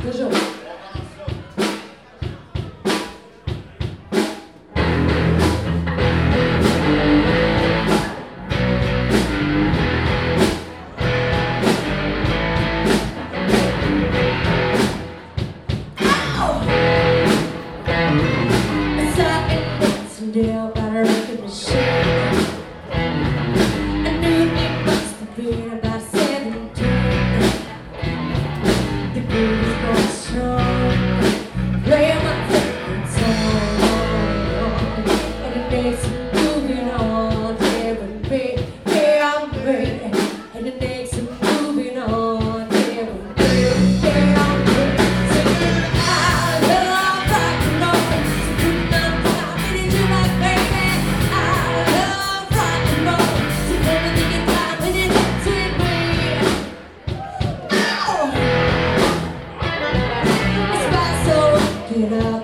Toujours. Down by the record machine. I knew it must have been about 17. The groove was going strong, playing my favorite song, and it makes me moving on. Yeah, with me, yeah, I'm great, and it makes me moving on. Yeah, with me, yeah, I'm great. Singing, I love rock and roll. So put my time into my baby. I love rock and roll. So everything you got when you dance with me. Ow! It's about so get up.